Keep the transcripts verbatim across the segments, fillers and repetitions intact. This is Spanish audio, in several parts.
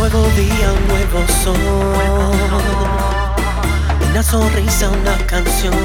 nuevo día, un nuevo sol, una sonrisa, una canción,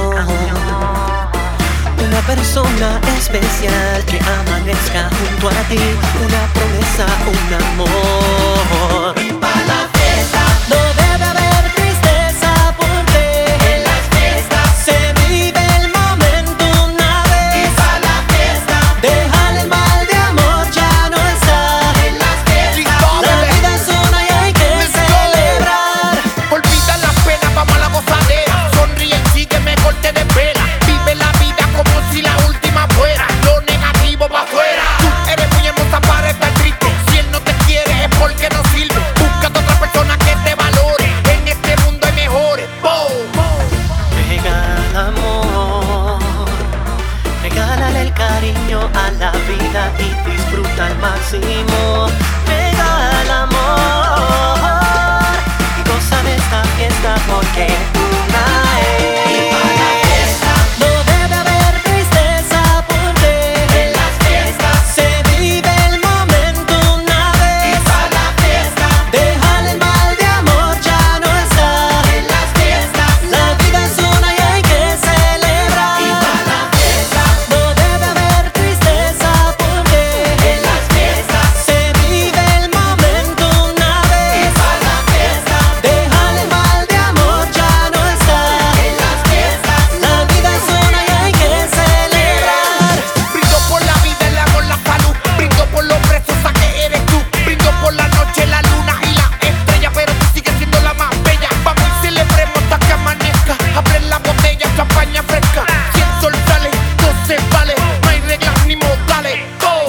una persona especial que amanezca junto a ti, una promesa, un amor. Y para la fiesta no debe haber tristeza, porque en las fiestas se vive el momento una vez. Y para la fiesta déjale el mal de amor, ya no está. En las fiestas la vida es una y hay que celebrar. Olvida las penas, vamos a la gozadera. Sonríe y sígueme, corte de vela. Vive la vida como si la última fuera. Lo negativo va afuera. Tú eres muy hermosa para estar triste. Si él no te quiere es porque no sirve. Búscate otra persona que te valore. En este mundo hay mejores. Regala amor, regálale el cariño a la vida y disfruta al máximo. Regala amor y goza de esta fiesta, porque una es. Y para la fiesta no debe haber tristeza, porque en las fiestas se vive el momento una vez. Y para la fiesta déjale el mal de amor, ya no está. En las fiestas la vida es una y hay que celebrar. Y para la fiesta no debe haber tristeza, porque en las fiestas se vive el momento una vez. Y para la fiesta déjale el mal de amor, ya no está. En las fiestas la vida es una y hay que celebrar. Brindo por la vida, el amor, la salud. Brindo por los preciosa que eres tú. Brindo por la noche, la luna y la estrella. Pero tú sigues siendo la más bella. Vamos y celebremos hasta que amanezca. Abre la botella, champaña fresca. Si el sol sale, todo se vale. No hay reglas ni modales. Oh.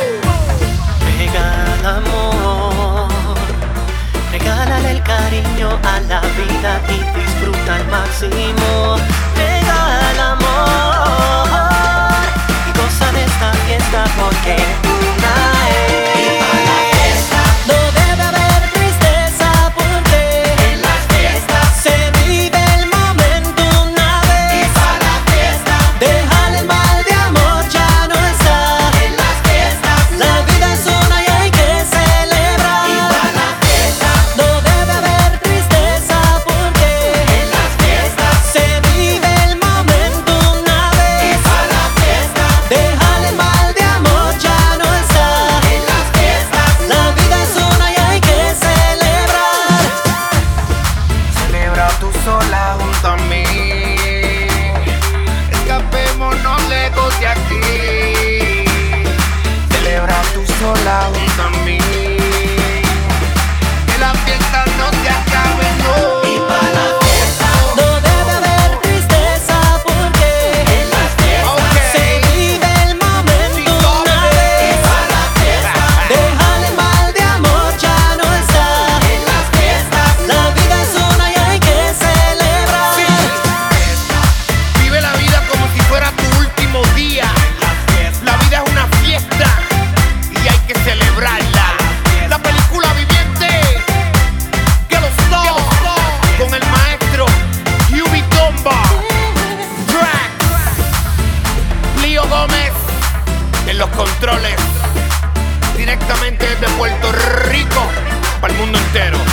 Regala amor, regálale el cariño a la vida y disfruta al máximo. Regala amor y goza de esta fiesta, porque una es. Y para la fiesta no debe haber tristeza, porque en las fiestas se vive el momento una vez. Y para la fiesta déjale el mal de amor, ya no está. En las fiestas la vida es una y hay que celebrar. Y para la fiesta no debe haber tristeza, porque en las fiestas se vive el momento una vez. Y para la fiesta déjale el mal de amor, ya no está. En las fiestas la vida es una y hay que celebrar. Celebra tú sola junto a mí. Escapémonos lejos de aquí. Celebra tú sola junto a mí. Que la fiesta no se acabe, no. Y para la fiesta no debe haber tristeza, porque en las fiestas Ok. se vive el momento Sí, una hombre. vez. Y para la fiesta déjale el mal de amor, ya no está. En las fiestas la vida es una y hay que celebrar. Vive la vida como si fuera tu último día. La vida es una fiesta y hay que celebrarla. La película viviente que lo soy, con el maestro Huey Dunbar. Track Leo Gómez en los controles, directamente desde Puerto Rico para el mundo entero.